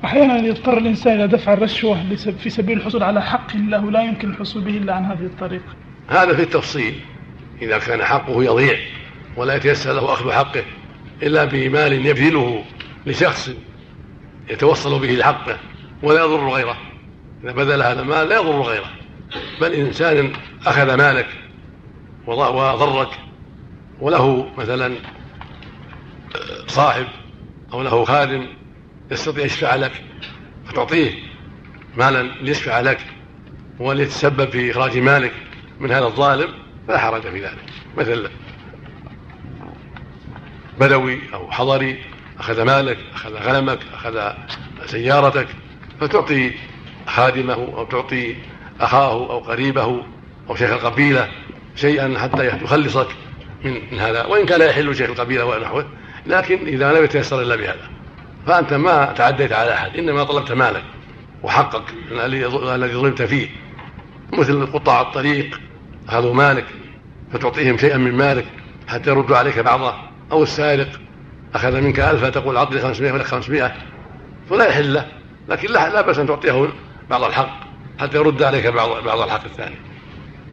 أحيانا يضطر الإنسان إلى دفع الرشوة في سبيل الحصول على حق له لا يمكن الحصول به إلا عن هذه الطريقة. هذا في التفصيل، إذا كان حقه يضيع ولا يتيسر له أخذ حقه إلا بمال يبذله لشخص يتوصل به لحقه ولا يضر غيره، إذا بذل هذا المال لا يضر غيره، بل إنسان أخذ مالك وضرك وله مثلا صاحب أو له خادم يستطيع يشفع لك فتعطيه مالا ليشفع لك وليتسبب في إخراج مالك من هذا الظالم فلا حرج في ذلك. مثل بدوي أو حضري أخذ مالك، أخذ غنمك، أخذ سيارتك، فتعطي خادمه أو تعطي أخاه أو قريبه أو شيخ القبيلة شيئا حتى يخلصك من هذا، وإن كان يحل شيخ القبيلة ونحوه، لكن إذا لم يتيسر إلا بهذا فأنت ما تعديت على أحد، إنما طلبت مالك وحقك الذي ظلمت فيه. مثل قطاع الطريق أخذوا مالك فتعطيهم شيئا من مالك حتى يردوا عليك بعضه، أو السارق أخذ منك 1000 تقول عطني 500 ولك 500، فلا يحل له، لكن لا بأس أن تعطيه بعض الحق حتى يرد عليك بعض الحق الثاني.